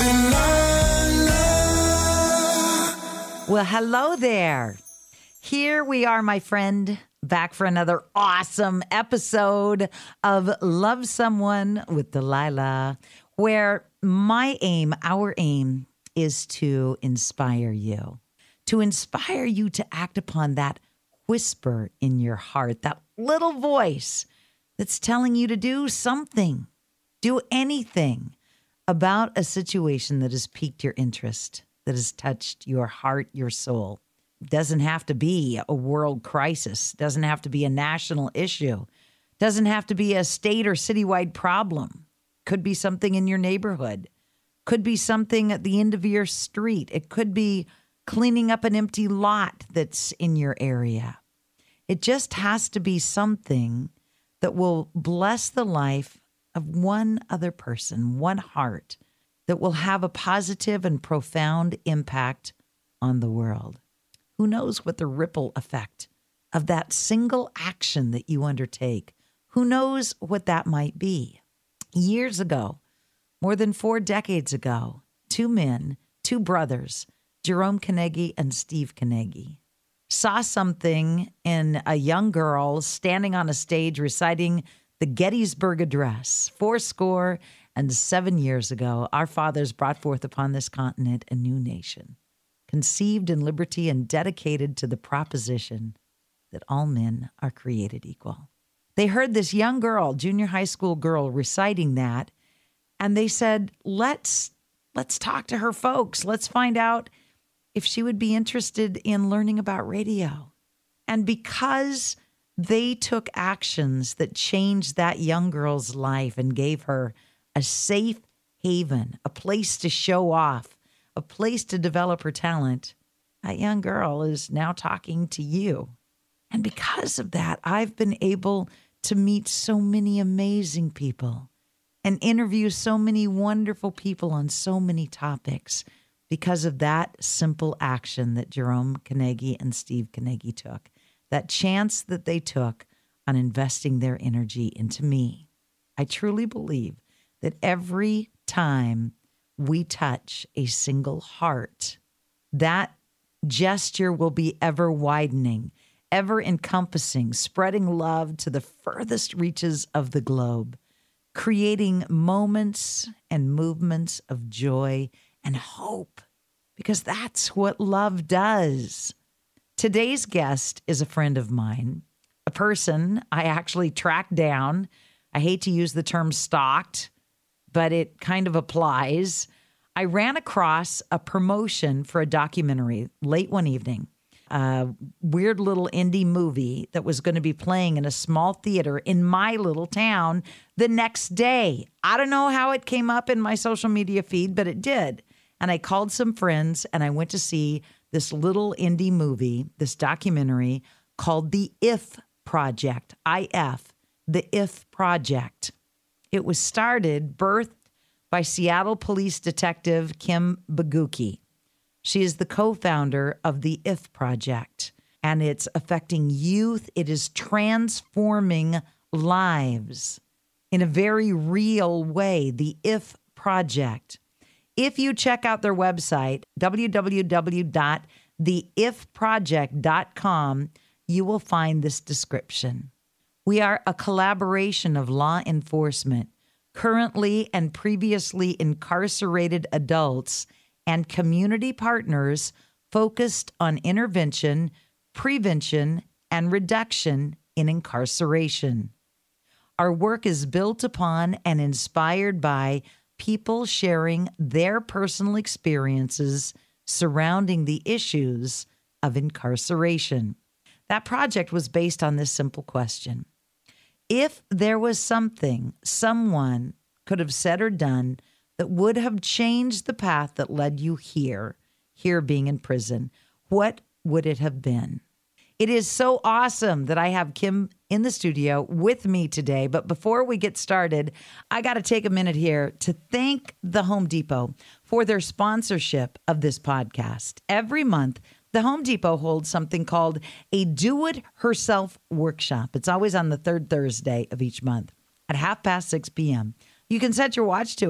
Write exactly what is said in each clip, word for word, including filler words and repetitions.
Well, hello there. Here we are, my friend, back for another awesome episode of Love Someone with Delilah, where my aim, our aim, is to inspire you, to inspire you to act upon that whisper in your heart, that little voice that's telling you to do something, do anything about a situation that has piqued your interest, that has touched your heart, your soul. It doesn't have to be a world crisis, doesn't have to be a national issue, doesn't have to be a state or citywide problem. Could be something in your neighborhood, could be something at the end of your street. It could be cleaning up an empty lot that's in your area. It just has to be something that will bless the life of one other person, one heart, that will have a positive and profound impact on the world. Who knows what the ripple effect of that single action that you undertake? Who knows what that might be? Years ago, more than four decades ago, two men, two brothers, Jerome Carnegie and Steve Carnegie, saw something in a young girl standing on a stage reciting the Gettysburg Address. Four score and seven years ago, our fathers brought forth upon this continent a new nation, conceived in liberty and dedicated to the proposition that all men are created equal. They heard this young girl, junior high school girl, reciting that, and they said, let's let's talk to her folks. Let's find out if she would be interested in learning about radio. And because they took actions that changed that young girl's life and gave her a safe haven, a place to show off, a place to develop her talent, that young girl is now talking to you. And because of that, I've been able to meet so many amazing people and interview so many wonderful people on so many topics because of that simple action that Jerome Carnegie and Steve Carnegie took, that chance that they took on investing their energy into me. I truly believe that every time we touch a single heart, that gesture will be ever widening, ever encompassing, spreading love to the furthest reaches of the globe, creating moments and movements of joy and hope, because that's what love does. Today's guest is a friend of mine, a person I actually tracked down. I hate to use the term stalked, but it kind of applies. I ran across a promotion for a documentary late one evening, a weird little indie movie that was going to be playing in a small theater in my little town the next day. I don't know how it came up in my social media feed, but it did. And I called some friends and I went to see this little indie movie, this documentary called The If Project, I F, The If Project. It was started, birthed by Seattle police detective Kim Baguki. She is the co-founder of The If Project, and it's affecting youth. It is transforming lives in a very real way, The If Project. If you check out their website, w w w dot the if project dot com, you will find this description. We are a collaboration of law enforcement, currently and previously incarcerated adults, and community partners focused on intervention, prevention, and reduction in incarceration. Our work is built upon and inspired by people sharing their personal experiences surrounding the issues of incarceration. That project was based on this simple question. If there was something someone could have said or done that would have changed the path that led you here, here being in prison, what would it have been? It is so awesome that I have Kim in the studio with me today. But before we get started, I got to take a minute here to thank the Home Depot for their sponsorship of this podcast. Every month, the Home Depot holds something called a Do-It-Herself workshop. It's always on the third Thursday of each month at half past six p.m. You can set your watch to it.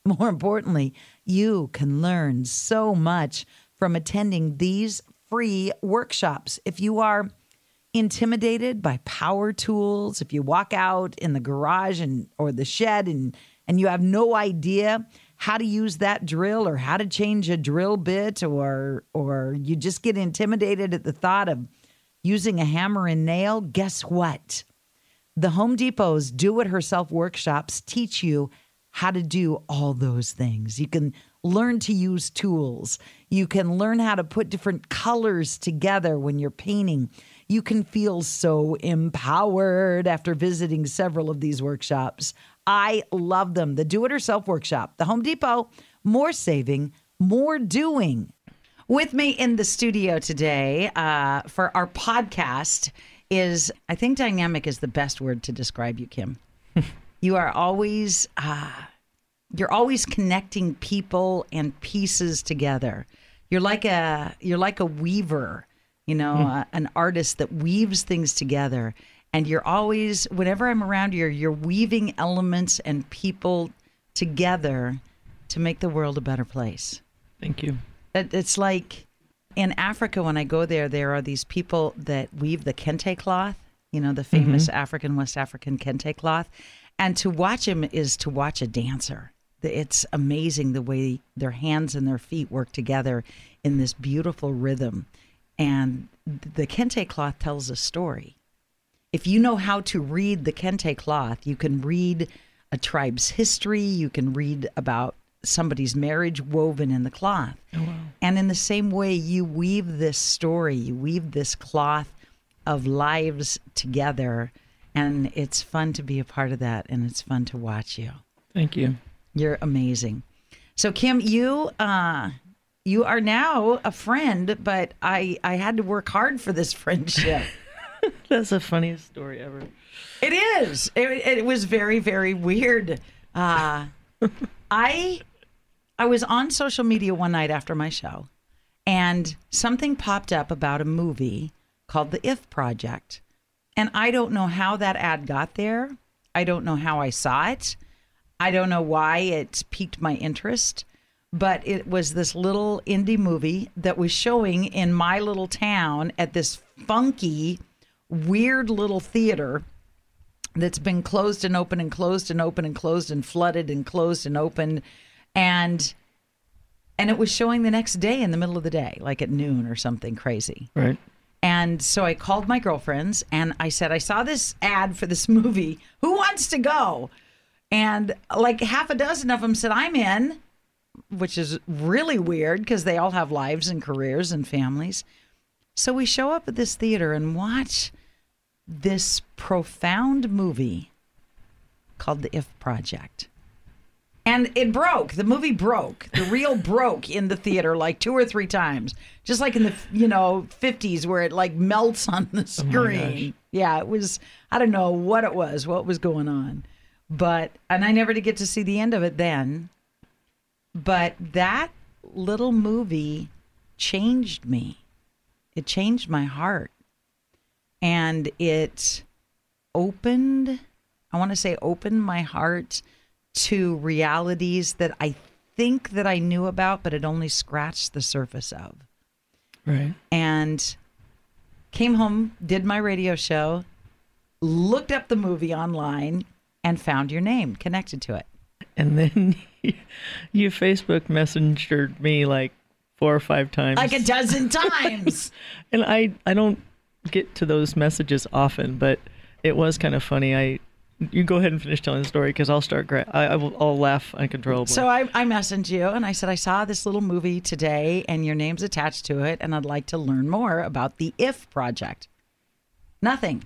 more importantly, you can learn so much from attending these free workshops. If you are intimidated by power tools, if you walk out in the garage and or the shed and and you have no idea how to use that drill or how to change a drill bit, or or you just get intimidated at the thought of using a hammer and nail, guess what? The Home Depot's do-it-herself workshops teach you how to do all those things. You can learn to use tools. You can learn how to put different colors together when you're painting. You can feel so empowered after visiting several of these workshops. I love them. The Do-It-Yourself Workshop, the Home Depot, more saving, more doing. With me in the studio today uh, for our podcast is, I think dynamic is the best word to describe you, Kim. You are always, uh, you're always connecting people and pieces together. You're like a, you're like a weaver, you know, mm. uh, an artist that weaves things together. And you're always, whenever I'm around you, you're weaving elements and people together to make the world a better place. Thank you. It, it's like in Africa, when I go there, there are these people that weave the kente cloth, you know, the famous mm-hmm. African, West African kente cloth. And to watch him is to watch a dancer. It's amazing the way their hands and their feet work together in this beautiful rhythm. And the kente cloth tells a story. If you know how to read the kente cloth, you can read a tribe's history. You can read about somebody's marriage woven in the cloth. Oh, wow. And in the same way, you weave this story, you weave this cloth of lives together. And it's fun to be a part of that, and it's fun to watch you. Thank you. You're amazing. So, Kim, you uh, you are now a friend, but I, I had to work hard for this friendship. That's the funniest story ever. It is. It, it was very, very weird. Uh, I I was on social media one night after my show, and something popped up about a movie called The If Project. And I don't know how that ad got there. I don't know how I saw it. I don't know why it piqued my interest. But it was this little indie movie that was showing in my little town at this funky, weird little theater that's been closed and open and closed and open and closed and flooded and closed and opened. And and it was showing the next day in the middle of the day, like at noon or something crazy. Right. And so I called my girlfriends and I said, I saw this ad for this movie. Who wants to go? And like half a dozen of them said, I'm in, which is really weird because they all have lives and careers and families. So we show up at this theater and watch this profound movie called The If Project. And it broke. The movie broke. The reel broke in the theater like two or three times. Just like in the, you know, fifties where it like melts on the screen. Oh yeah, it was, I don't know what it was, what was going on. But, and I never did get to see the end of it then. But that little movie changed me. It changed my heart. And it opened, I want to say opened my heart to realities that I think that I knew about, but had only scratched the surface of. Right. And came home, did my radio show, looked up the movie online, and found your name connected to it. And then you, you Facebook messengered me like four or five times. Like a dozen times. And I, I don't get to those messages often, but it was kind of funny. I You go ahead and finish telling the story because I'll start. Gra- I, I will. I'll laugh uncontrollably. So I, I messaged you and I said I saw this little movie today and your name's attached to it, and I'd like to learn more about the If Project. Nothing.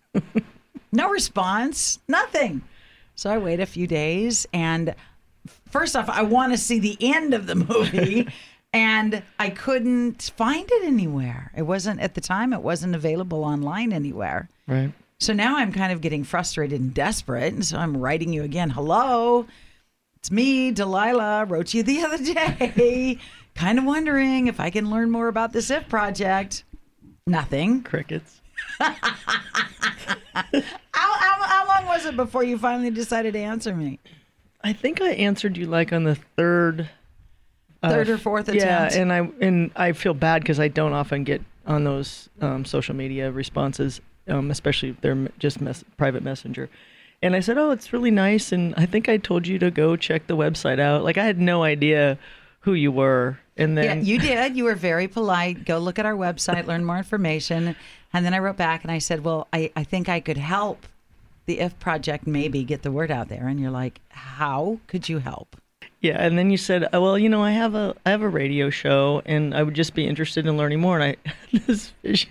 No response. Nothing. So I wait a few days, and first off, I want to see the end of the movie, and I couldn't find it anywhere. It wasn't at the time. It wasn't available online anywhere. Right. So now I'm kind of getting frustrated and desperate. And so I'm writing you again. Hello, it's me, Delilah. Wrote you the other day. Kind of wondering if I can learn more about this If Project. Nothing. Crickets. how, how, how long was it before you finally decided to answer me? I think I answered you like on the third, third or fourth attempt. Yeah, and I and I feel bad because I don't often get on those um, social media responses, um, especially if they're just mes- private messenger. And I said, oh, it's really nice, and I think I told you to go check the website out. Like I had no idea who you were, and then yeah, you did. You were very polite. Go look at our website, learn more information, and then I wrote back and I said, well, I, I think I could help the If Project maybe get the word out there. And you're like, how could you help? Yeah, and then you said, oh, well, you know, I have a I have a radio show, and I would just be interested in learning more. And I had this vision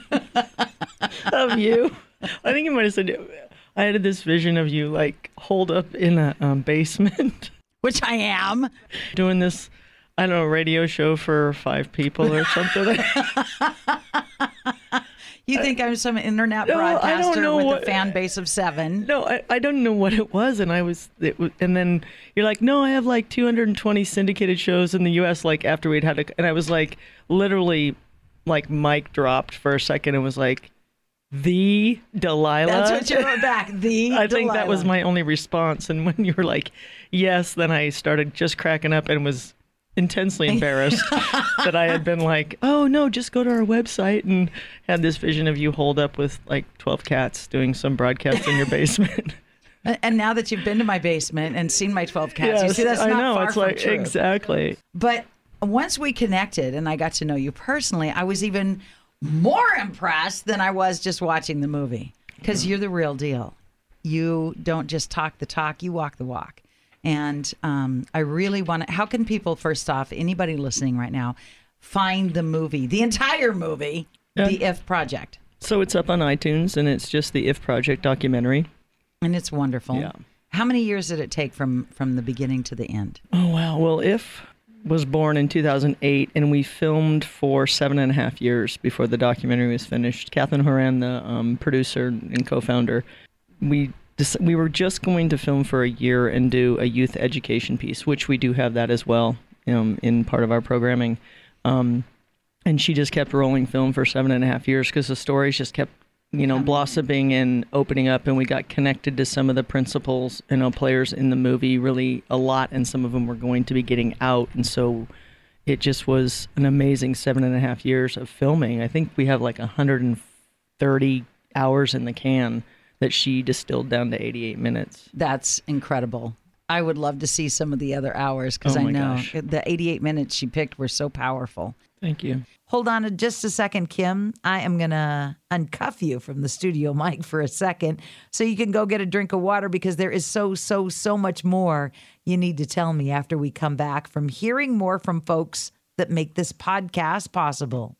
of you. I think you might have said, I had this vision of you like holed up in a um, basement. Which I am. Doing this, I don't know, radio show for five people or something. You think I'm some internet no, broadcaster with what, a fan base of seven? No, I, I don't know what it was. And I was, it was, and then you're like, no, I have like two hundred twenty syndicated shows in the U S like after we'd had a, and I was like, literally like mic dropped for a second and was like, the Delilah. That's what you wrote back. The I Delilah. think that was my only response. And when you were like, yes, then I started just cracking up and was intensely embarrassed that I had been like, oh no, just go to our website, and had this vision of you holed up with like twelve cats doing some broadcast in your basement. And now that you've been to my basement and seen my twelve cats, yes, you see that's I not know, far it's from like, true. Exactly. But once we connected and I got to know you personally, I was even more impressed than I was just watching the movie, because you're the real deal. You don't just talk the talk, you walk the walk. And um, I really want to, how can people, first off, anybody listening right now, find the movie, the entire movie, yeah. The If Project? So it's up on iTunes, and it's just the If Project documentary. And it's wonderful. Yeah. How many years did it take from, from the beginning to the end? Oh, wow. Well, If was born in two thousand eight, and we filmed for seven and a half years before the documentary was finished. Catherine Horan, the um, producer and co-founder, we we were just going to film for a year and do a youth education piece, which we do have that as well um, in part of our programming. Um, and she just kept rolling film for seven and a half years because the stories just kept, you know, blossoming and opening up, and we got connected to some of the principals, you know, players in the movie really a lot, and some of them were going to be getting out. And so it just was an amazing seven and a half years of filming. I think we have like one hundred thirty hours in the can that she distilled down to eighty-eight minutes. That's incredible. I would love to see some of the other hours, because oh I know gosh. the eighty-eight minutes she picked were so powerful. Thank you. Hold on just a second, Kim. I am going to uncuff you from the studio mic for a second so you can go get a drink of water, because there is so, so, so much more you need to tell me after we come back from hearing more from folks that make this podcast possible.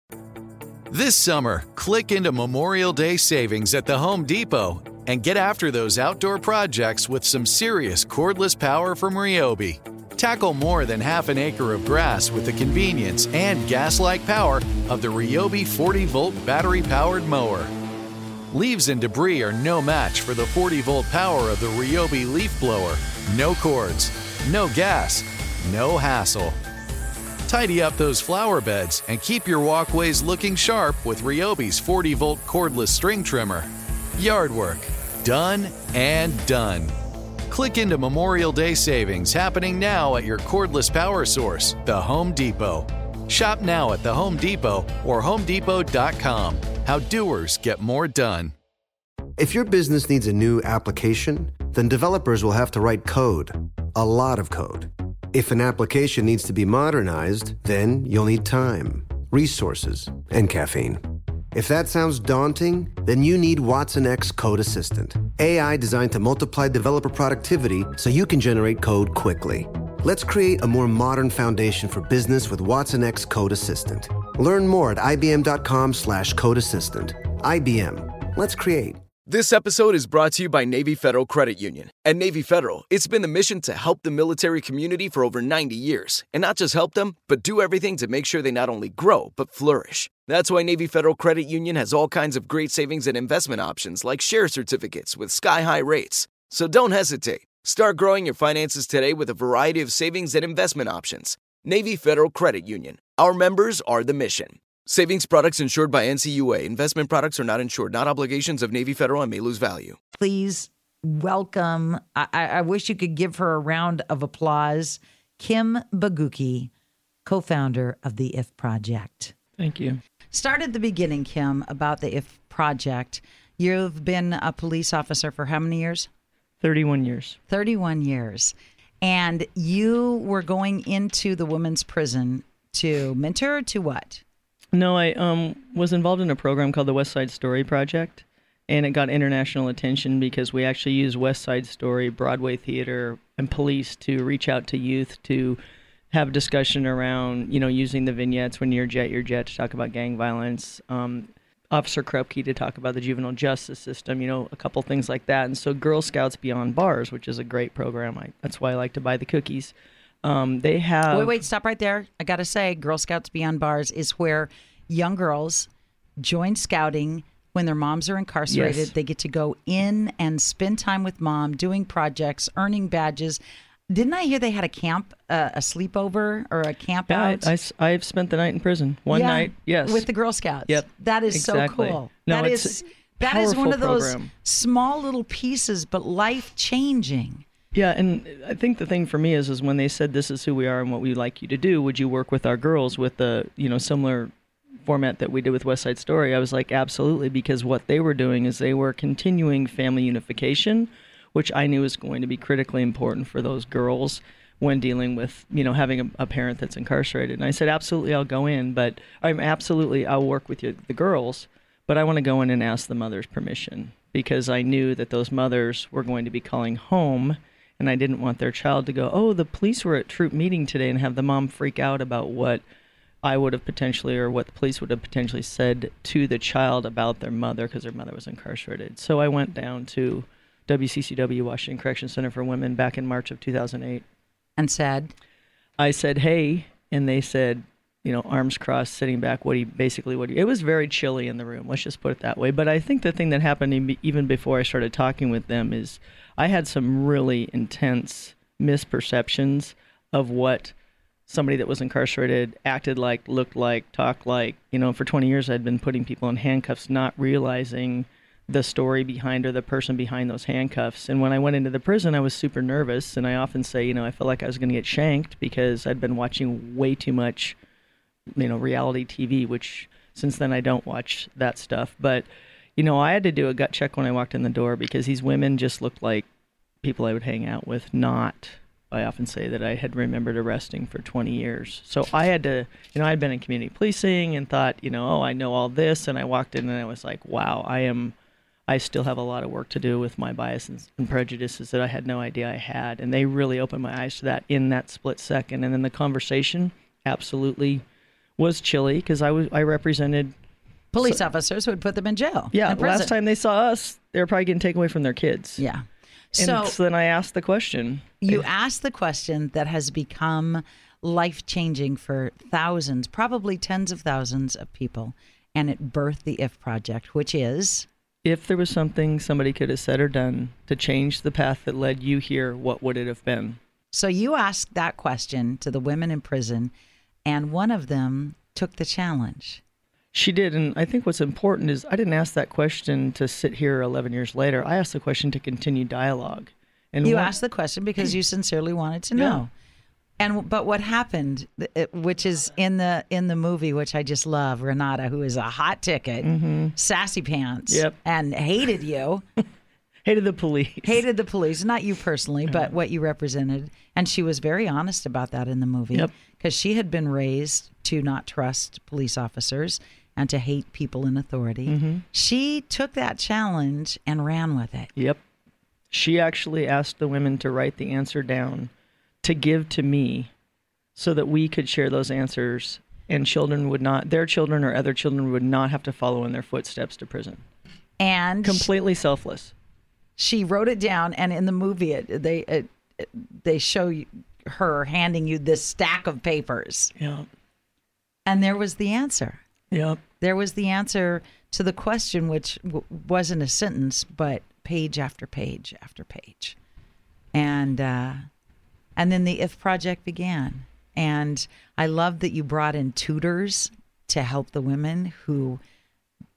This summer, click into Memorial Day savings at the Home Depot and get after those outdoor projects with some serious cordless power from Ryobi. Tackle more than half an acre of grass with the convenience and gas-like power of the Ryobi forty volt battery-powered mower. Leaves and debris are no match for the forty volt power of the Ryobi leaf blower. No cords, no gas, no hassle. Tidy up those flower beds and keep your walkways looking sharp with Ryobi's forty volt cordless string trimmer. Yard work, done and done. Click into Memorial Day savings happening now at your cordless power source, the Home Depot. Shop now at the Home Depot or home depot dot com. How doers get more done. If your business needs a new application, then developers will have to write code, a lot of code. If an application needs to be modernized, then you'll need time, resources, and caffeine. If that sounds daunting, then you need Watson X Code Assistant, A I designed to multiply developer productivity so you can generate code quickly. Let's create a more modern foundation for business with Watson X Code Assistant. Learn more at ibm.com slash code assistant. I B M. Let's create. This episode is brought to you by Navy Federal Credit Union. At Navy Federal, it's been the mission to help the military community for over ninety years. And not just help them, but do everything to make sure they not only grow, but flourish. That's why Navy Federal Credit Union has all kinds of great savings and investment options like share certificates with sky-high rates. So don't hesitate. Start growing your finances today with a variety of savings and investment options. Navy Federal Credit Union. Our members are the mission. Savings products insured by N C U A. Investment products are not insured, not obligations of Navy Federal and may lose value. Please welcome. I, I wish you could give her a round of applause. Kim Baguki, co-founder of the I F Project. Thank you. Start at the beginning, Kim, about the I F Project. You've been a police officer for how many years? thirty-one years. thirty-one years. And you were going into the women's prison to mentor to what? No, I um, was involved in a program called the West Side Story Project, and it got international attention because we actually use West Side Story, Broadway theater, and police to reach out to youth to have discussion around, you know, using the vignettes when you're jet, you're jet to talk about gang violence. Um, Officer Krupke to talk about the juvenile justice system, you know, a couple things like that. And so Girl Scouts Beyond Bars, which is a great program, I, that's why I like to buy the cookies. Um, they have... Wait, wait, stop right there. I got to say, Girl Scouts Beyond Bars is where young girls join scouting when their moms are incarcerated. Yes. They get to go in and spend time with mom, doing projects, earning badges. Didn't I hear they had a camp, uh, a sleepover or a camp Yeah, out? I, I, I've spent the night in prison. One Yeah, night, yes. with the Girl Scouts. Yep, That is exactly. so cool. No, that it's is a that is one powerful of those program. small little pieces, but life changing. Yeah, and I think the thing for me is, is when they said this is who we are and what we'd like you to do, would you work with our girls with the, you know, similar format that we did with West Side Story? I was like, absolutely, because what they were doing is they were continuing family unification, which I knew was going to be critically important for those girls when dealing with, you know, having a, a parent that's incarcerated. And I said, absolutely, I'll go in, but I'm absolutely, I'll work with you, the girls, but I want to go in and ask the mother's permission because I knew that those mothers were going to be calling home, and I didn't want their child to go, oh, the police were at troop meeting today, and have the mom freak out about what I would have potentially, or what the police would have potentially said to the child about their mother because their mother was incarcerated. So I went down to W C C W, Washington Correction Center for Women, back in March of two thousand eight. And said, I said, hey, and they said, you know, arms crossed, sitting back, what do you, basically, what do you, it was very chilly in the room, let's just put it that way. But I think the thing that happened even before I started talking with them is I had some really intense misperceptions of what somebody that was incarcerated acted like, looked like, talked like. You know, for twenty years I'd been putting people in handcuffs, not realizing the story behind or the person behind those handcuffs. And when I went into the prison, I was super nervous. And I often say, you know, I felt like I was going to get shanked because I'd been watching way too much, you know, reality T V, which since then I don't watch that stuff. But, you know, I had to do a gut check when I walked in the door because these women just looked like people I would hang out with, not, I often say that I had remembered arresting for twenty years. So I had to, you know, I'd been in community policing and thought, you know, oh, I know all this. And I walked in and I was like, wow, I am, I still have a lot of work to do with my biases and prejudices that I had no idea I had. And they really opened my eyes to that in that split second. And then the conversation absolutely was chilly because I was, I represented police so, officers who would put them in jail. Yeah, in prison. last time they saw us, they were probably getting taken away from their kids. Yeah. And So, so then I asked the question. you asked the question that has become life-changing for thousands, probably tens of thousands of people, and it birthed the I F Project, which is... If there was something somebody could have said or done to change the path that led you here, what would it have been? So you asked that question to the women in prison, and one of them took the challenge. She did, and I think what's important is I didn't ask that question to sit here eleven years later. I asked the question to continue dialogue. And You what, asked the question because you sincerely wanted to know. And but what happened, it- which is in the in the movie, which I just love, Renata, who is a hot ticket, sassy pants, Yep. and hated you, hated the police. hated the police, not you personally, but what you represented. And she was very honest about that in the movie Yep. because she had been raised to not trust police officers and to hate people in authority. She took that challenge and ran with it. Yep. She actually asked the women to write the answer down to give to me so that we could share those answers and children would not, their children or other children would not have to follow in their footsteps to prison. And Completely selfless. she wrote it down, and in the movie, it, they it, it, they show you, her handing you this stack of papers, Yep. and there was the answer. Yep. There was the answer to the question, which w- wasn't a sentence, but page after page after page, and uh, and then the I F Project began. And I love that you brought in tutors to help the women who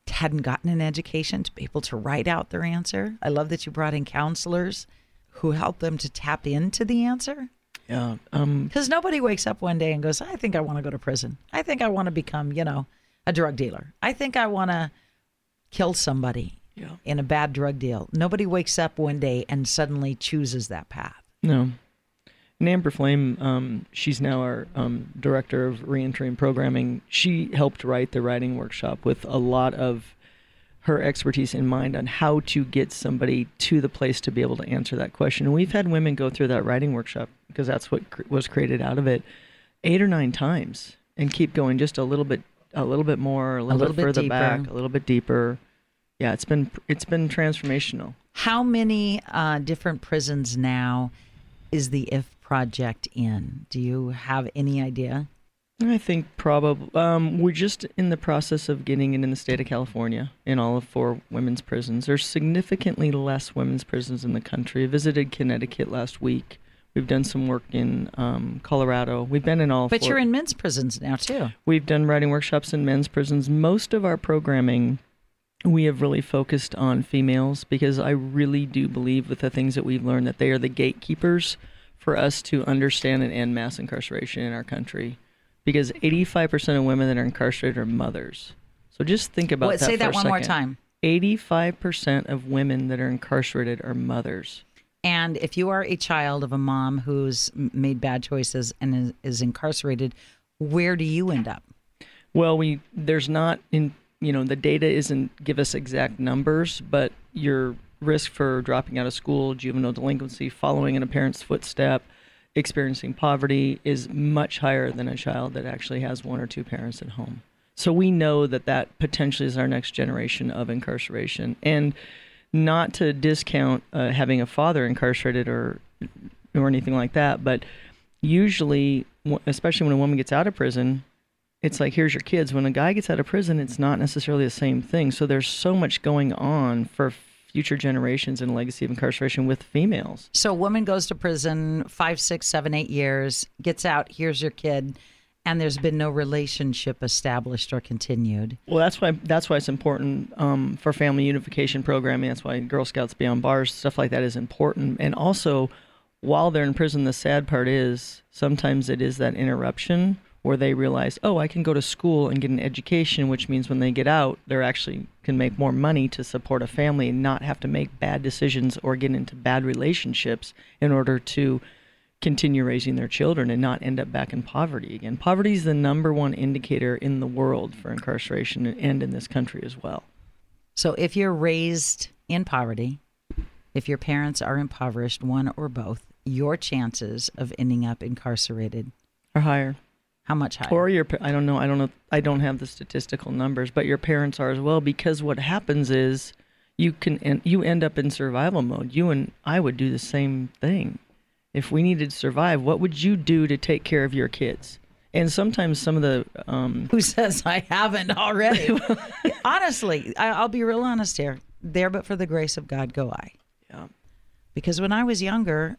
hadn't gotten an education to be able to write out their answer. I love that you brought in counselors who help them to tap into the answer. Yeah. Um, Because nobody wakes up one day and goes, I think I want to go to prison. I think I want to become, you know, a drug dealer. I think I want to kill somebody yeah. in a bad drug deal. Nobody wakes up one day and suddenly chooses that path. No. And Amber Flame, um, she's now our um, director of reentry and programming. She helped write the writing workshop with a lot of her expertise in mind on how to get somebody to the place to be able to answer that question. And we've had women go through that writing workshop, because that's what cr- was created out of it, eight or nine times, and keep going just a little bit, a little bit more, a little, A little bit bit further deeper. back, a little bit deeper. Yeah, it's been it's been transformational. How many uh, different prisons now is the I F Project in? Do you have any idea? I think probably um, we're just in the process of getting it in the state of California in all of four women's prisons. There's significantly less women's prisons in the country. I visited Connecticut last week. We've done some work in um, Colorado. We've been in all But four. you're in men's prisons now, too. We've done writing workshops in men's prisons. Most of our programming, we have really focused on females, because I really do believe with the things that we've learned that they are the gatekeepers for us to understand and end mass incarceration in our country. Because eighty-five percent of women that are incarcerated are mothers. So just think about What, that say for that a one more second. time. eighty-five percent of women that are incarcerated are mothers. And if you are a child of a mom who's m- made bad choices and is, is incarcerated, where do you end up? Well, we there's not in you know the data isn't give us exact numbers, but your risk for dropping out of school, juvenile delinquency, following in a parent's footstep, experiencing poverty is much higher than a child that actually has one or two parents at home. So we know that that potentially is our next generation of incarceration. And not to discount uh, having a father incarcerated or or anything like that, but usually, especially when a woman gets out of prison, it's like, here's your kids. When a guy gets out of prison, it's not necessarily the same thing. So there's so much going on for future generations and legacy of incarceration with females. So a woman goes to prison five, six, seven, eight years, gets out, here's your kid, and there's been no relationship established or continued. Well, that's why that's why it's important um, for family unification programming. That's why Girl Scouts Beyond Bars, stuff like that is important. And also, while they're in prison, the sad part is sometimes it is that interruption where they realize, oh, I can go to school and get an education, which means when they get out, they're actually can make more money to support a family and not have to make bad decisions or get into bad relationships in order to continue raising their children and not end up back in poverty again. Poverty is the number one indicator in the world for incarceration and in this country as well. So if you're raised in poverty, if your parents are impoverished, one or both, your chances of ending up incarcerated Or higher. How much higher? Or your, I don't know, I don't know, I don't have the statistical numbers, but your parents are as well, because what happens is you can, en- you end up in survival mode. You and I would do the same thing. If we needed to survive, what would you do to take care of your kids? And sometimes some of the, um, Who says I haven't already? Honestly, I, I'll be real honest here. There, but for the grace of God, go I. yeah, Because when I was younger,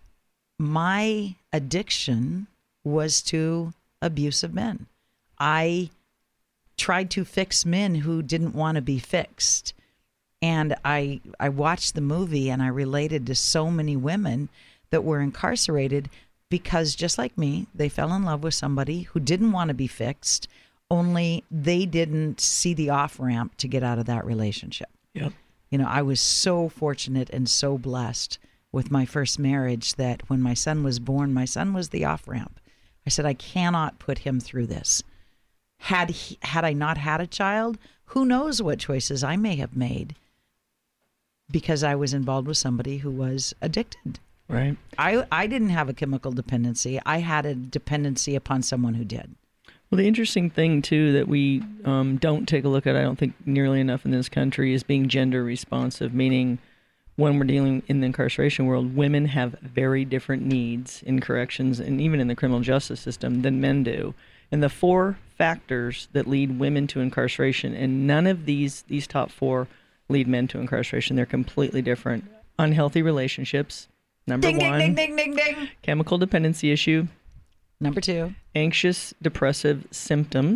my addiction was to abusive men. I tried to fix men who didn't want to be fixed. And I I watched the movie and I related to so many women that were incarcerated because just like me, they fell in love with somebody who didn't want to be fixed, only they didn't see the off-ramp to get out of that relationship. yep. You know, I was so fortunate and so blessed with my first marriage that when my son was born, my son was the off-ramp. I said, I cannot put him through this. Had he, had I not had a child, who knows what choices I may have made because I was involved with somebody who was addicted. Right. I, I didn't have a chemical dependency. I had a dependency upon someone who did. Well, the interesting thing, too, that we um, don't take a look at, I don't think nearly enough in this country, is being gender responsive, meaning when we're dealing in the incarceration world, women have very different needs in corrections and even in the criminal justice system than men do. And the four factors that lead women to incarceration, and none of these these top four lead men to incarceration. They're completely different. Unhealthy relationships, number Ding, one. ding, ding, ding, ding, ding. Chemical dependency issue. Number two. Anxious, depressive symptom.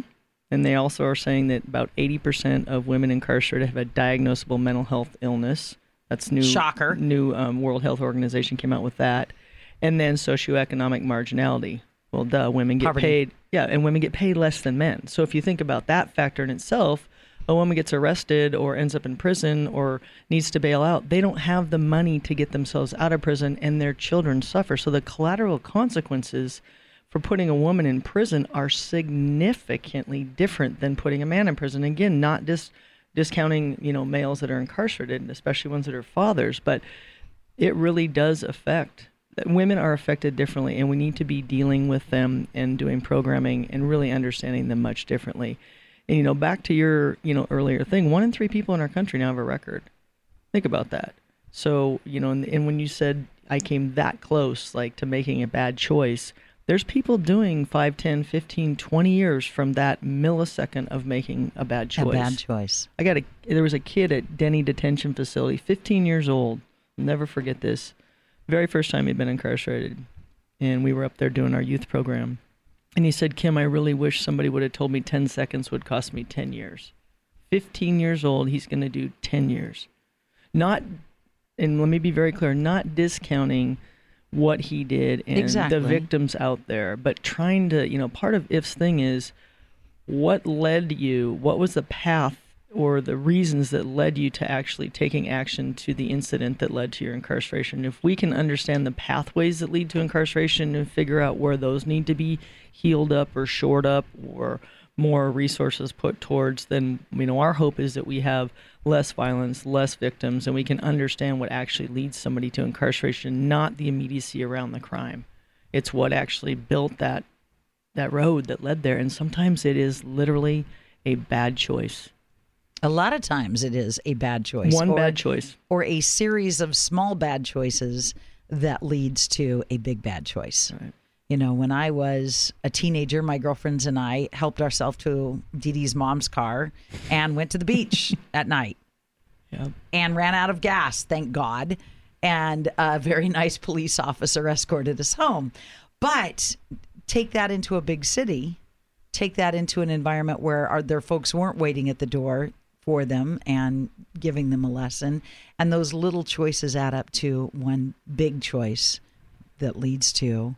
And they also are saying that about eighty percent of women incarcerated have a diagnosable mental health illness. That's new. Shocker. New um, World Health Organization came out with that. And then socioeconomic marginality. Well, duh, women get Poverty. paid. Yeah, and women get paid less than men. So if you think about that factor in itself, a woman gets arrested or ends up in prison or needs to bail out, they don't have the money to get themselves out of prison, and their children suffer. So the collateral consequences for putting a woman in prison are significantly different than putting a man in prison. Again, not dis- discounting, you know, males that are incarcerated, especially ones that are fathers, but it really does affect. Women are affected differently, and we need to be dealing with them and doing programming and really understanding them much differently. And, you know, back to your, you know, earlier thing, one in three people in our country now have a record. Think about that. So, you know, and, and when you said I came that close, like, to making a bad choice, there's people doing five, ten, fifteen, twenty years from that millisecond of making a bad choice. A bad choice. I got a, there was a kid at Denny Detention Facility, fifteen years old. I'll never forget this. Very first time he'd been incarcerated. And we were up there doing our youth program. And he said, Kim, I really wish somebody would have told me ten seconds would cost me ten years. fifteen years old, he's going to do ten years. Not, and let me be very clear, not discounting what he did and exactly. the victims out there, but trying to, you know, part of If's thing is what led you, what was the path or the reasons that led you to actually taking action to the incident that led to your incarceration. If we can understand the pathways that lead to incarceration and figure out where those need to be healed up or shored up or more resources put towards, then, you know, our hope is that we have less violence, less victims, and we can understand what actually leads somebody to incarceration, not the immediacy around the crime. It's what actually built that that road that led there. And sometimes it is literally a bad choice. A lot of times it is a bad choice. One or, bad choice. Or a series of small bad choices that leads to a big bad choice. Right. You know, when I was a teenager, my girlfriends and I helped ourselves to Dee Dee's mom's car and went to the beach at night. Yep. And ran out of gas, thank God. And a very nice police officer escorted us home. But take that into a big city, take that into an environment where our, their folks weren't waiting at the door for them and giving them a lesson. And those little choices add up to one big choice that leads to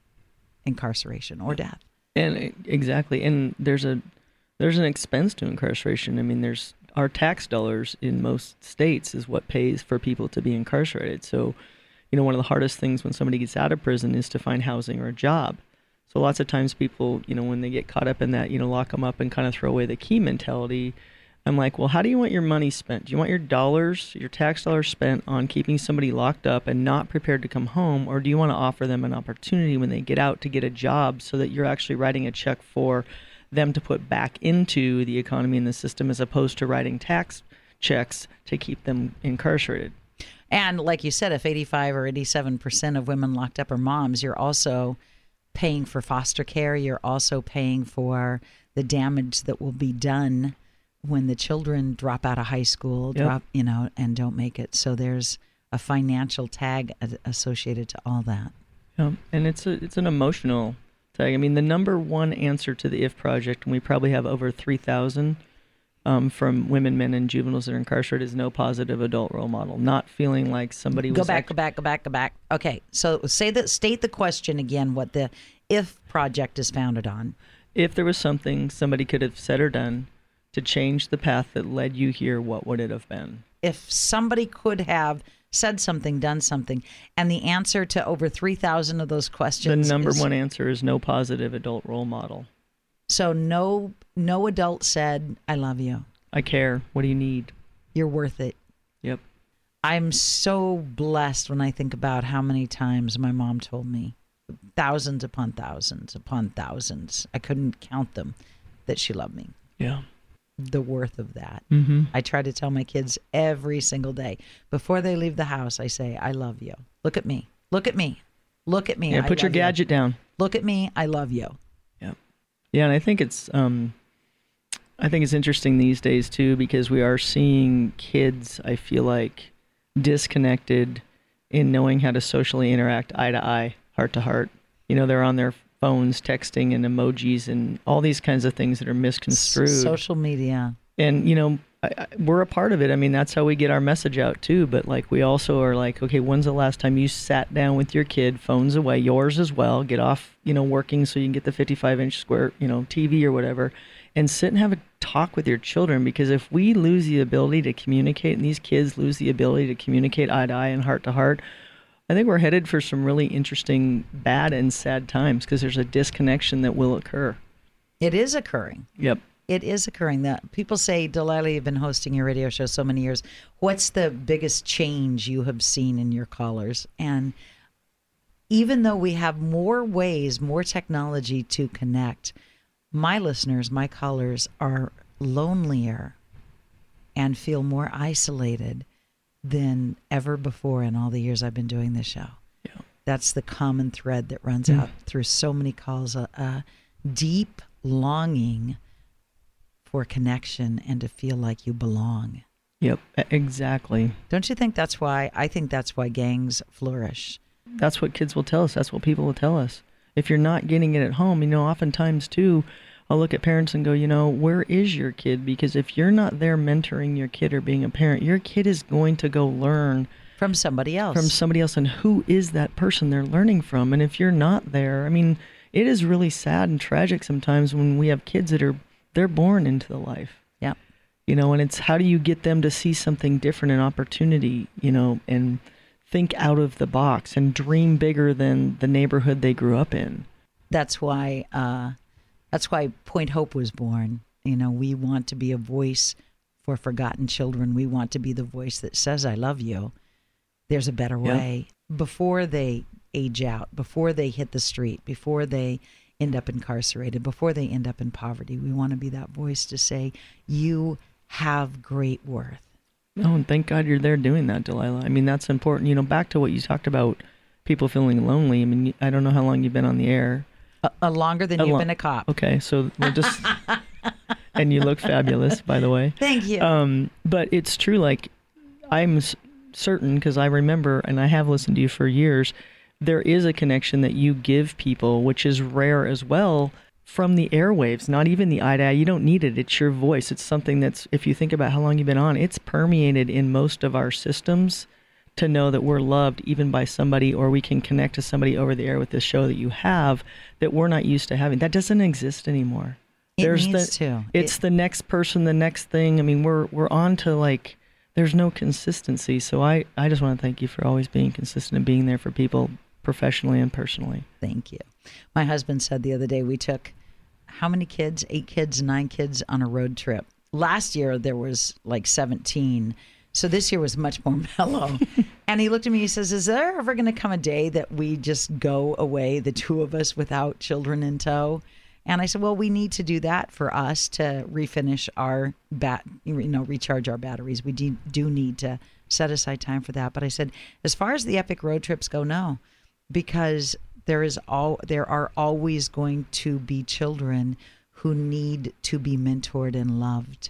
incarceration or death. And exactly. And there's a there's an expense to incarceration. I mean, there's our tax dollars in most states is what pays for people to be incarcerated. So, you know, one of the hardest things when somebody gets out of prison is to find housing or a job. So lots of times people, you know, when they get caught up in that, you know, lock them up and kind of throw away the key mentality, I'm like, well, how do you want your money spent? Do you want your dollars, your tax dollars spent on keeping somebody locked up and not prepared to come home? Or do you want to offer them an opportunity when they get out to get a job so that you're actually writing a check for them to put back into the economy and the system as opposed to writing tax checks to keep them incarcerated? And like you said, if eighty-five or eighty-seven percent of women locked up are moms, you're also paying for foster care. You're also paying for the damage that will be done when the children drop out of high school, Yep. drop, you know, and don't make it. So there's a financial tag associated to all that. Yeah, and it's a it's an emotional tag. I mean, the number one answer to the I F Project, and we probably have over three thousand um, from women, men, and juveniles that are incarcerated, is no positive adult role model. Not feeling like somebody Go was back, act- go back, go back, go back. Okay, so say that. State the question again. What the I F Project is founded on? If there was something somebody could have said or done to change the path that led you here, what would it have been? If somebody could have said something, done something, and the answer to over three thousand of those questions The number is, one answer is no positive adult role model. So no, no adult said, I love you. I care. What do you need? You're worth it. Yep. I'm so blessed when I think about how many times my mom told me, thousands upon thousands upon thousands, I couldn't count them, that she loved me. Yeah. The worth of that. Mm-hmm. I try to tell my kids every single day. Before they leave the house, I say, I love you. Look at me. Look at me. Look at me. Yeah, I put your love you. gadget down. Look at me. I love you. Yeah. Yeah, and I think it's um I think it's interesting these days too, because we are seeing kids, I feel like, disconnected in knowing how to socially interact eye to eye, heart to heart. You know, they're on their phones, texting, and emojis, and all these kinds of things that are misconstrued. Social media. And, you know, I, I, we're a part of it. I mean, that's how we get our message out, too. But, like, we also are like, okay, when's the last time you sat down with your kid, phones away, yours as well, get off, you know, working so you can get the fifty-five inch square, you know, T V or whatever, and sit and have a talk with your children? Because if we lose the ability to communicate, and these kids lose the ability to communicate eye to eye and heart to heart, I think we're headed for some really interesting, bad and sad times, because there's a disconnection that will occur. It is occurring. Yep. It is occurring. That people say, Delilah, you've been hosting your radio show so many years. What's the biggest change you have seen in your callers? And even though we have more ways, more technology to connect, my listeners, my callers are lonelier and feel more isolated than ever before in all the years I've been doing this show. Yeah. That's the common thread that runs Mm. out through so many calls, a, a deep longing for connection and to feel like you belong. Yep, e- exactly. Don't you think that's why, I think that's why gangs flourish. That's what kids will tell us. That's what people will tell us. If you're not getting it at home, you know, oftentimes too, I'll look at parents and go, you know, where is your kid? Because if you're not there mentoring your kid or being a parent, your kid is going to go learn From somebody else. from somebody else. And who is that person they're learning from? And if you're not there, I mean, it is really sad and tragic sometimes when we have kids that are, they're born into the life. Yeah. You know, and it's how do you get them to see something different, an opportunity, you know, and think out of the box and dream bigger than the neighborhood they grew up in. That's why, uh, that's why Point Hope was born. You know, we want to be a voice for forgotten children. We want to be the voice that says, I love you. There's a better Yeah. way. Before they age out, before they hit the street, before they end up incarcerated, before they end up in poverty, we want to be that voice to say, you have great worth. Oh, and thank God you're there doing that, Delilah. I mean, that's important. You know, back to what you talked about, people feeling lonely. I mean, I don't know how long you've been on the air. A, a longer than A you've lo- been a cop. Okay, so we're just, and you look fabulous, by the way. Thank you. Um, but it's true, like, I'm s- certain, because I remember, and I have listened to you for years, there is a connection that you give people, which is rare as well, from the airwaves, not even the eye to eye. You don't need it. It's your voice. It's something that's, if you think about how long you've been on, it's permeated in most of our systems to know that we're loved even by somebody, or we can connect to somebody over the air with this show that you have that we're not used to having. That doesn't exist anymore. It There's needs the, to. It's It- the next person, the next thing. I mean, we're we're on to, like, there's no consistency. So I, I just want to thank you for always being consistent and being there for people professionally and personally. Thank you. My husband said the other day we took how many kids? Eight kids, nine kids on a road trip. Last year there was like seventeen. So this year was much more mellow. And he looked at me, he says, is there ever going to come a day that we just go away, the two of us, without children in tow? And I said, well, we need to do that for us to refinish our bat, you know, recharge our batteries. We do, do need to set aside time for that. But I said, as far as the epic road trips go, no, because there is all there are always going to be children who need to be mentored and loved.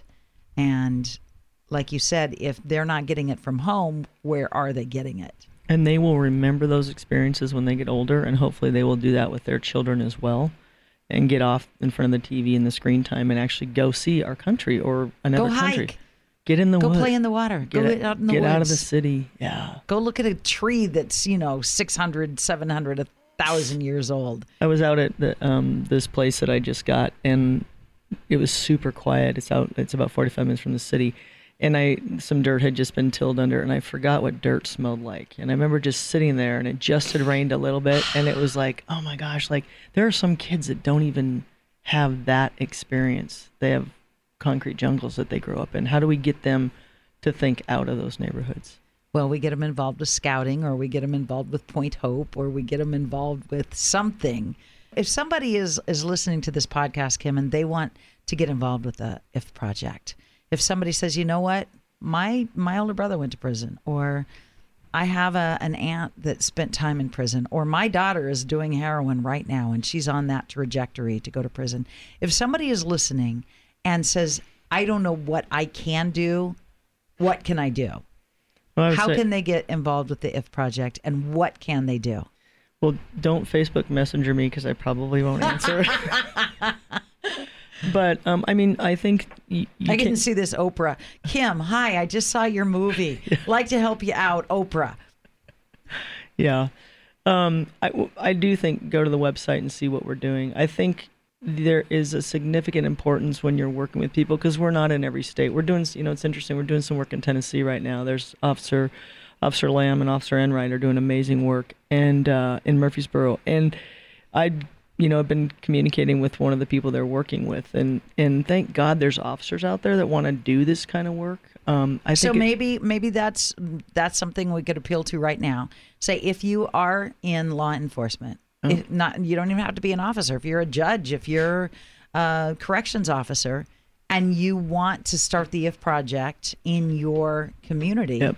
And like you said, if they're not getting it from home, where are they getting it? And they will remember those experiences when they get older, and hopefully they will do that with their children as well, and get off in front of the T V and the screen time and actually go see our country or another Go country. hike. Get in the Go woods. play in the water. Go Get, out in the get woods. out of the city. Yeah. Go look at a tree that's, you know, six hundred, seven hundred, one thousand years old. I was out at the, um, this place that I just got, and it was super quiet. It's out. It's about forty-five minutes from the city, and I some dirt had just been tilled under, and I forgot what dirt smelled like. And I remember just sitting there, and it just had rained a little bit, and it was like, oh my gosh! Like, there are some kids that don't even have that experience. They have concrete jungles that they grew up in. How do we get them to think out of those neighborhoods? Well, we get them involved with scouting, or we get them involved with Point Hope, or we get them involved with something. If somebody is, is listening to this podcast, Kim, and they want to get involved with the I F Project, if somebody says, you know what, my my older brother went to prison, or I have a, an aunt that spent time in prison, or my daughter is doing heroin right now and she's on that trajectory to go to prison. If somebody is listening and says, I don't know what I can do, what can I do? Well, I would How say- can they get involved with the I F Project, and what can they do? Well, don't Facebook Messenger me because I probably won't answer. But, um, I mean, I think you, you I can can see this Oprah. Kim, hi, I just saw your movie. Like to help you out, Oprah. Yeah. Um, I, I do think go to the website and see what we're doing. I think there is a significant importance when you're working with people because we're not in every state. We're doing, you know, it's interesting. We're doing some work in Tennessee right now. There's Officer Officer Lamb and Officer Enright are doing amazing work and uh, in Murfreesboro. And I, you know, I've been communicating with one of the people they're working with. And, and thank God there's officers out there that want to do this kind of work. Um, I So think it- maybe maybe that's that's something we could appeal to right now. Say if you are in law enforcement, Oh. if not you don't even have to be an officer. If you're a judge, if you're a corrections officer, and you want to start the If Project in your community, Yep.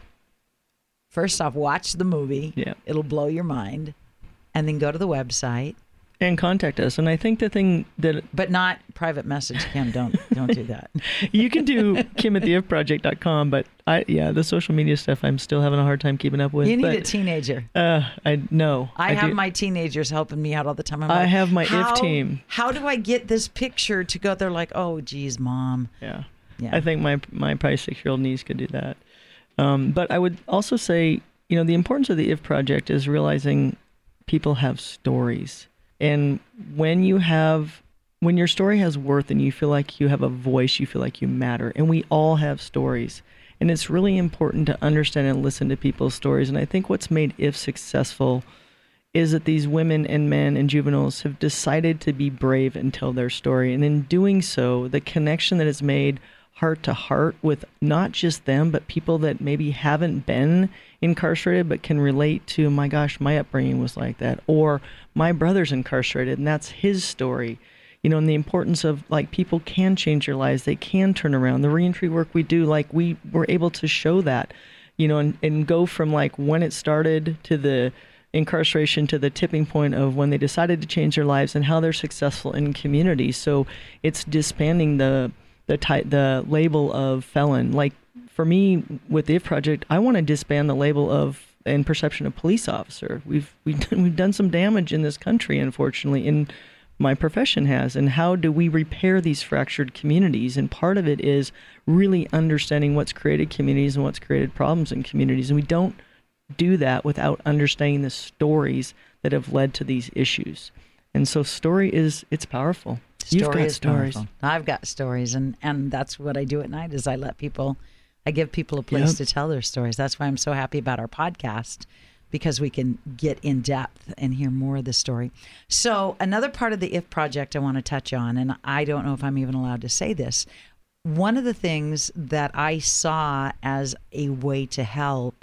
first off, watch the movie. Yeah. It'll blow your mind, and then go to the website. and contact us. And I think the thing that But not private message, Kim. Don't don't do that. you can do Kim at the if project dot com, but I yeah, the social media stuff I'm still having a hard time keeping up with. You need but, a teenager. Uh, I no. I, have do- my teenagers helping me out all the time. I'm I like, have my how, If team. How do I get this picture to go? They're like, oh, geez, mom. Yeah. Yeah. I think my my probably six year old niece could do that. Um, but I would also say, you know, the importance of the If Project is realizing people have stories. And when you have, when your story has worth and you feel like you have a voice, you feel like you matter. And we all have stories. And it's really important to understand and listen to people's stories. And I think what's made If successful is that these women and men and juveniles have decided to be brave and tell their story. And in doing so, the connection that is made heart to heart with not just them, but people that maybe haven't been incarcerated, but can relate to, my gosh, my upbringing was like that, or my brother's incarcerated and that's his story. You know, and the importance of like people can change their lives. They can turn around. The reentry work we do, like we were able to show that, you know, and, and go from like when it started to the incarceration to the tipping point of when they decided to change their lives and how they're successful in community. So it's disbanding the the ty- the label of felon. Like for me with the If Project, I want to disband the label of and perception of police officer. We've we've done, we've done some damage in this country, unfortunately, and my profession has. And how do we repair these fractured communities? And part of it is really understanding what's created communities and what's created problems in communities. And we don't do that without understanding the stories that have led to these issues. And so story is, it's powerful. You've Story got is stories. powerful. I've got stories, and and that's what I do at night. Is I let people, I give people a place Yep. to tell their stories. That's why I'm so happy about our podcast, because we can get in depth and hear more of the story. So another part of the If Project I want to touch on, and I don't know if I'm even allowed to say this. One of the things that I saw as a way to help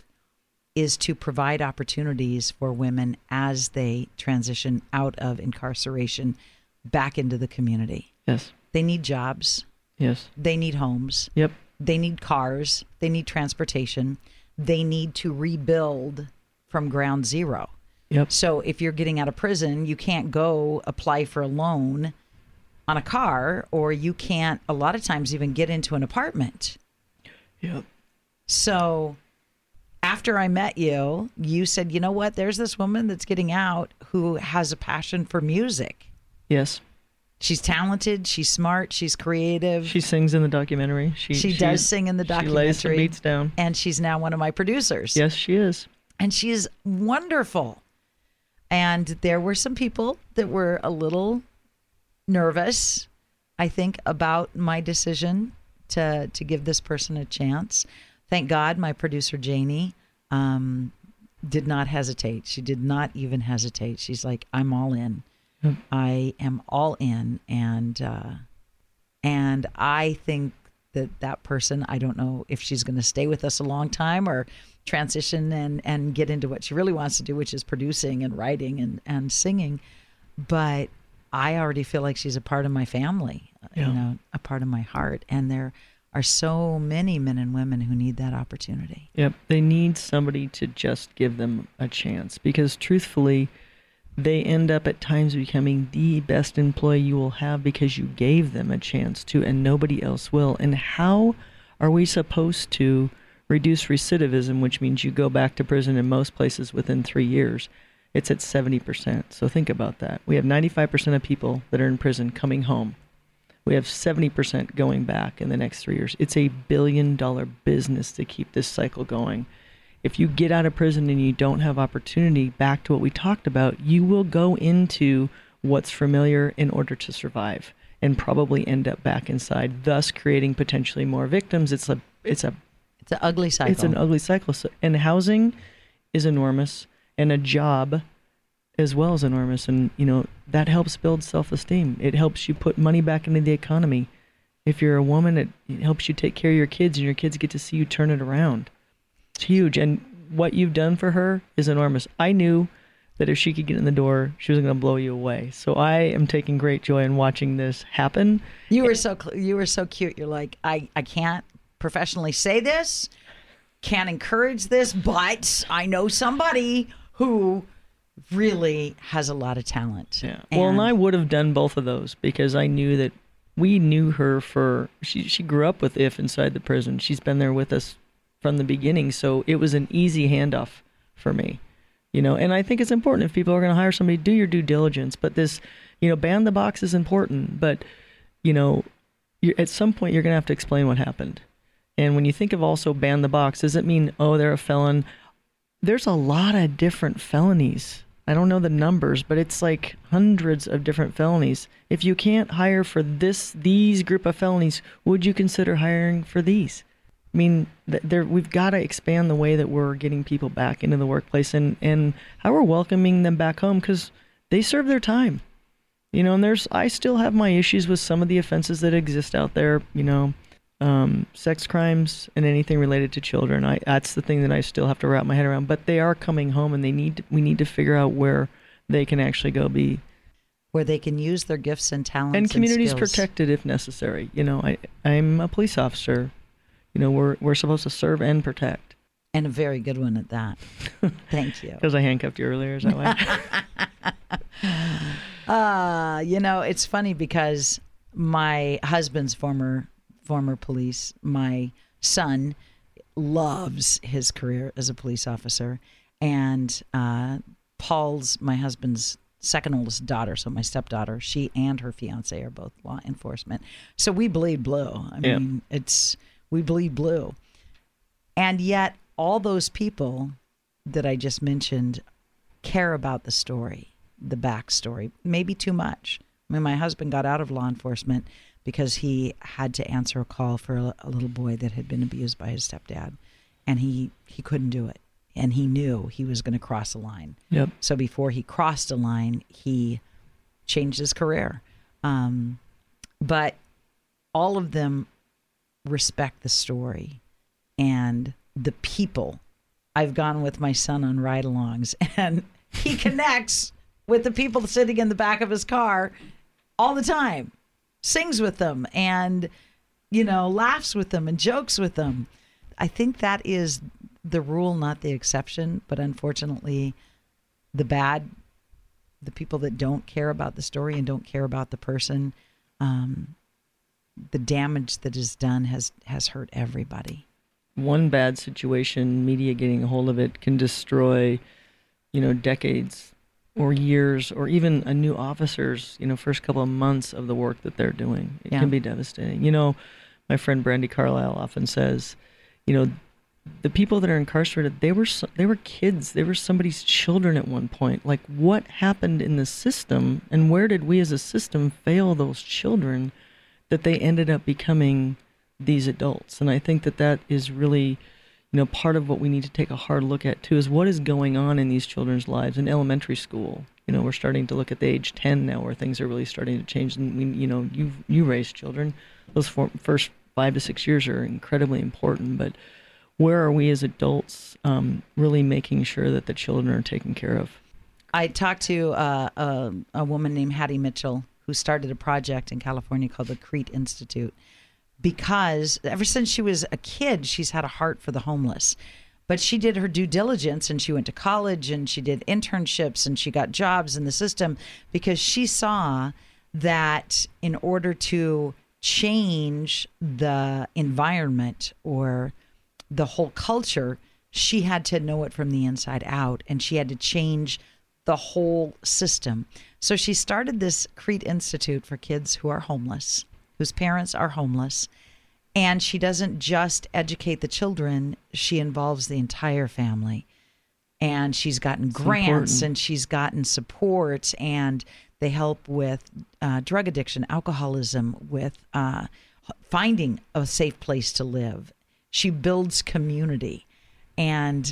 is to provide opportunities for women as they transition out of incarceration back into the community. Yes. They need jobs. Yes. They need homes. Yep. They need cars. They need transportation. They need to rebuild from ground zero. Yep. So if you're getting out of prison, you can't go apply for a loan on a car, or you can't a lot of times even get into an apartment. Yep. So after I met you, you said, you know what, there's this woman that's getting out who has a passion for music. Yes. She's talented, she's smart, she's creative. She sings in the documentary. She She she- does sing in the She lays some documentary. beats down. And she's now one of my producers. Yes, she is. And she's wonderful. And there were some people that were a little nervous, I think, about my decision to to give this person a chance. Thank God my producer, Janie, um, did not hesitate. She did not even hesitate. She's like, I'm all in. I am all in. And, uh, and I think that that person, I don't know if she's going to stay with us a long time or transition and, and get into what she really wants to do, which is producing and writing and, and singing. But I already feel like she's a part of my family, Yeah. you know, a part of my heart. And there are so many men and women who need that opportunity. Yep. They need somebody to just give them a chance because truthfully, they end up at times becoming the best employee you will have because you gave them a chance to and nobody else will. And how are we supposed to reduce recidivism, which means you go back to prison in most places within three years? it's at seventy percent. So think about that. We have ninety-five percent of people that are in prison coming home. We have seventy percent going back in the next three years. It's a billion dollar business to keep this cycle going. If you get out of prison and you don't have opportunity, back to what we talked about, you will go into what's familiar in order to survive and probably end up back inside, thus creating potentially more victims. It's a it's a It's an ugly cycle. It's an ugly cycle. So, and housing is enormous, and a job as well is enormous. And, you know, that helps build self-esteem. It helps you put money back into the economy. If you're a woman, it, it helps you take care of your kids, and your kids get to see you turn it around. It's huge. And what you've done for her is enormous. I knew that if she could get in the door, she was going to blow you away. So I am taking great joy in watching this happen. You were so cl- you were so cute. You're like, I, I can't professionally say this, can't encourage this, but I know somebody who really has a lot of talent. Yeah. And well, and I would have done both of those because I knew that we knew her for, she, she grew up with I F inside the prison. She's been there with us from the beginning. So it was an easy handoff for me, you know, and I think it's important if people are going to hire somebody, do your due diligence, but this, you know, ban the box is important, but you know, you're, at some point you're going to have to explain what happened. And when you think of also ban the box, does it mean, oh, they're a felon? There's a lot of different felonies. I don't know the numbers, but it's like hundreds of different felonies. If you can't hire for this, these group of felonies, would you consider hiring for these? I mean, there we've got to expand the way that we're getting people back into the workplace and, and how we're welcoming them back home because they serve their time. You know, and there's, I still have my issues with some of the offenses that exist out there, you know, um, sex crimes and anything related to children. I, that's the thing that I still have to wrap my head around, but they are coming home and they need, to, we need to figure out where they can actually go be. Where they can use their gifts and talents and communities and skills. Protected if necessary. You know, I, I'm a police officer. You know, we're, we're supposed to serve and protect. And a very good one at that. Thank you. Because I handcuffed you earlier, is that why? uh, you know, it's funny because my husband's former former police, my son loves his career as a police officer. And uh, Paul's, my husband's second oldest daughter, so my stepdaughter, she and her fiance are both law enforcement. So we bleed blue. I yeah. mean, it's, we bleed blue. And yet all those people that I just mentioned care about the story, the backstory, maybe too much. I mean, my husband got out of law enforcement because he had to answer a call for a, a little boy that had been abused by his stepdad, and he, he couldn't do it. And he knew he was going to cross a line. Yep. So before he crossed a line, he changed his career. Um, but all of them respect the story and the people. I've gone with my son on ride-alongs, and he connects with the people sitting in the back of his car all the time, sings with them, and, you know, laughs with them and jokes with them. I think that is the rule, not the exception. But unfortunately, the bad, the people that don't care about the story and don't care about the person, um, the damage that is done has, has hurt everybody. One bad situation, media getting a hold of it, can destroy, you know, decades or years, or even a new officer's, you know, first couple of months of the work that they're doing. It yeah. can be devastating. You know, my friend Brandy Carlisle often says, you know, the people that are incarcerated, they were they were kids. They were somebody's children at one point. Like, what happened in the system, and where did we as a system fail those children that they ended up becoming these adults? And I think that that is really, you know, part of what we need to take a hard look at too, is what is going on in these children's lives in elementary school. You know, we're starting to look at the age ten now, where things are really starting to change. And we, you know, you you raise children; those four, first five to six years are incredibly important. But where are we as adults um, really making sure that the children are taken care of? I talked to uh, a, a woman named Hattie Mitchell, who started a project in California called the Crete Institute, because ever since she was a kid, she's had a heart for the homeless. But she did her due diligence, and she went to college, and she did internships, and she got jobs in the system, because she saw that in order to change the environment or the whole culture, she had to know it from the inside out, and she had to change the whole system. So she started this Crete Institute for kids who are homeless, whose parents are homeless. And she doesn't just educate the children, she involves the entire family. And she's gotten It's grants important. and she's gotten support, and they help with uh, drug addiction, alcoholism, with uh, finding a safe place to live. She builds community. And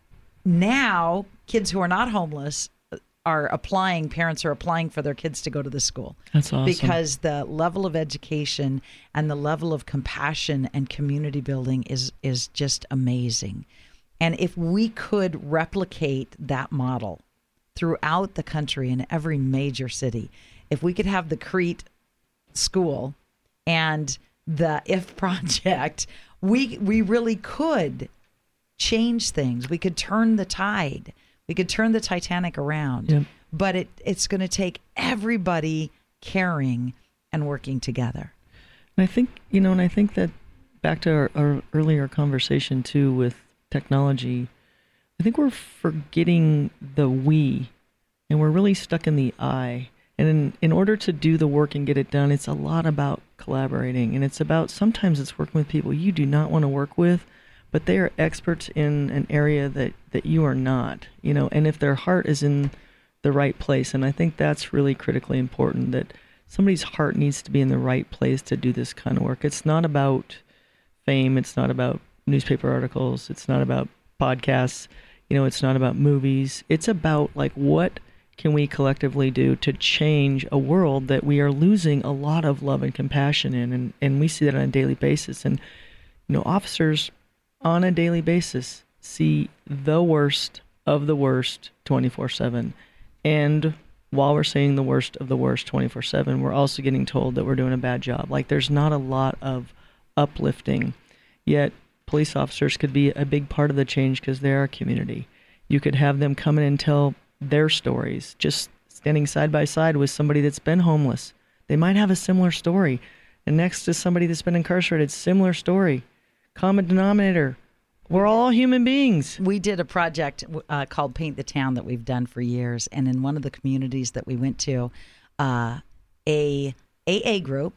now kids who are not homeless are applying, parents are applying for their kids to go to the school. That's awesome. Because the level of education and the level of compassion and community building is is just amazing. And if we could replicate that model throughout the country in every major city, if we could have the Crete School and the IF Project, we we really could change things. We could turn the tide. We could turn the Titanic around. Yep. But it it's going to take everybody caring and working together. And I think, you know, and I think that back to our, our earlier conversation too with technology, I think we're forgetting the we, and we're really stuck in the I. And in, in order to do the work and get it done, it's a lot about collaborating. And it's about, sometimes it's working with people you do not want to work with, but they are experts in an area that, that you are not, you know, and if their heart is in the right place. And I think that's really critically important, that somebody's heart needs to be in the right place to do this kind of work. It's not about fame. It's not about newspaper articles. It's not about podcasts. You know, it's not about movies. It's about, like, what can we collectively do to change a world that we are losing a lot of love and compassion in? And, and we see that on a daily basis. And, you know, officers on a daily basis see the worst of the worst twenty-four seven. And while we're seeing the worst of the worst twenty-four seven, we're also getting told that we're doing a bad job. Like, there's not a lot of uplifting. Yet police officers could be a big part of the change because they're a community. You could have them come in and tell their stories, just standing side by side with somebody that's been homeless. They might have a similar story. And next to somebody that's been incarcerated, similar story. Common denominator. We're all human beings. We did a project uh, called Paint the Town that we've done for years. And in one of the communities that we went to, uh, a A A group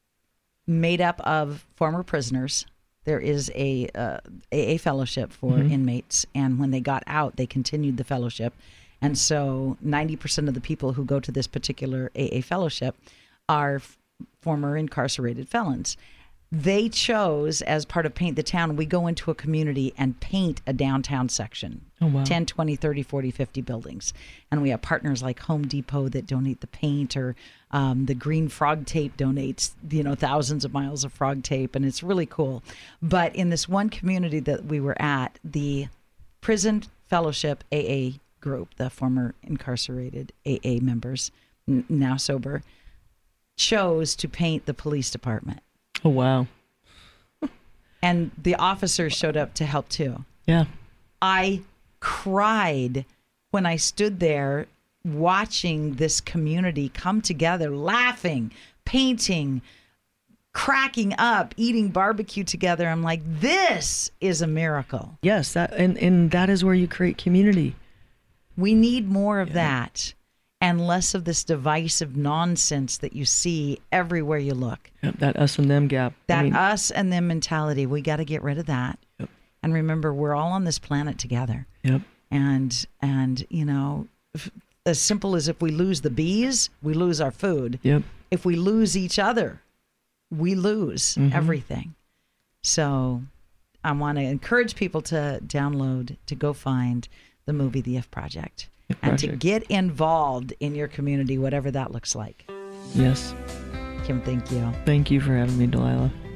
made up of former prisoners. There is a uh, A A fellowship for mm-hmm. inmates. And when they got out, they continued the fellowship. And so ninety percent of the people who go to this particular A A fellowship are f- former incarcerated felons. They chose, as part of Paint the Town, we go into a community and paint a downtown section. Oh, wow. ten, twenty, thirty, forty, fifty buildings. And we have partners like Home Depot that donate the paint, or um, the Green Frog Tape donates, you know, thousands of miles of frog tape. And it's really cool. But in this one community that we were at, the Prison Fellowship A A group, the former incarcerated A A members, n- now sober, chose to paint the police department. Oh, wow. And the officers showed up to help too. Yeah. I cried when I stood there watching this community come together, laughing, painting, cracking up, eating barbecue together. I'm like, this is a miracle. Yes, that and, and that is where you create community. We need more of yeah. that, and less of this divisive nonsense that you see everywhere you look. Yep, that us and them gap. That I mean, us and them mentality. We got to get rid of that. Yep. And remember, we're all on this planet together. Yep. And, and you know, if, as simple as if we lose the bees, we lose our food. Yep. If we lose each other, we lose mm-hmm. everything. So I want to encourage people to download, to go find the movie The IF Project. IF and Project. To get involved in your community, whatever that looks like. Yes. Kim, thank you. Thank you for having me, Delilah.